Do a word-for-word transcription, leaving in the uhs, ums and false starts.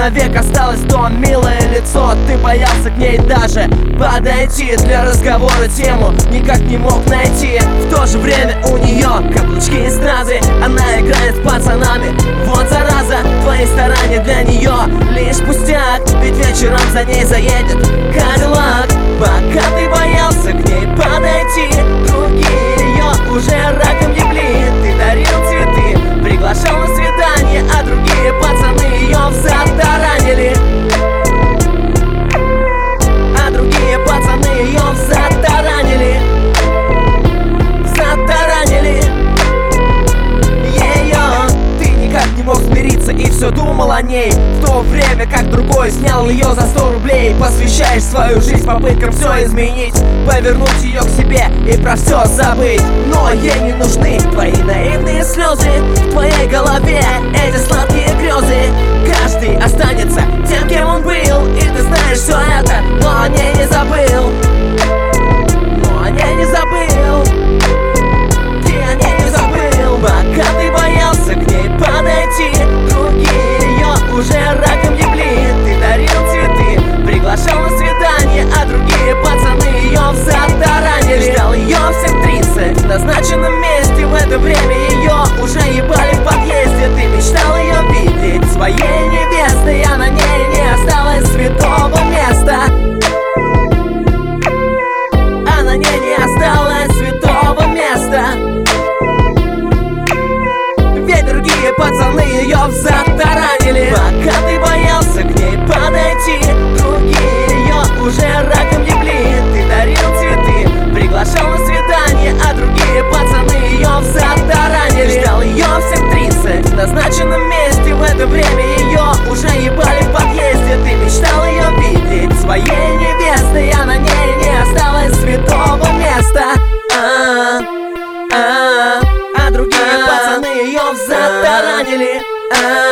человек осталось то милое лицо. Ты боялся к ней даже подойти, для разговора тему никак не мог найти. В то же время у нее каблучки эстрады, она играет с пацанами. Вот зараза, твои старания для нее лишь пустяк, ведь вечером за ней заедет Кадиллак. Пока ты боялся к ней подойти, другие ее уже раком ебли. Ты дарил цветы, приглашал на свидание, а другие пацаны ее взад таранили. А другие пацаны ее взад таранили. Взад таранили ее. Ты никак не мог смириться и все думал о ней, в то время как другой снял ее за сто рублей. Посвящаешь свою жизнь попыткам все изменить, повернуть ее к себе и про все забыть. Но ей не нужны твои наивные слезы, в твоей голове эти сладкие грезы. Каждый останется тем, кем он был, и ты знаешь все это, но о ней не забыл. Но о ней не забыл. Ты о ней не забыл. Пока ты боялся к ней подойти, другие ее уже раком ебли. Ты дарил цветы, приглашал на свидание, а другие пацаны ее взад таранили. Ждал ее в семь тридцать в назначенном месте, в это время ее уже ебали в подъезде. Ты мечтал ее видеть своей невестой, а на ней не осталось святого места. А на ней не осталось святого места. Ведь другие пацаны ее взад таранили. Пока ты боялся к ней подойти, другие ее уже раком ебли. Ты дарил цветы, приглашал на свидание, а другие пацаны ее взад таранили. Ждал ее в семь тридцать в назначенном месте, в это время ее уже ебали в подъезде. Ты мечтал ее видеть своей невестой, а на ней не осталось святого места. А, а, а другие пацаны ее взад таранили. А,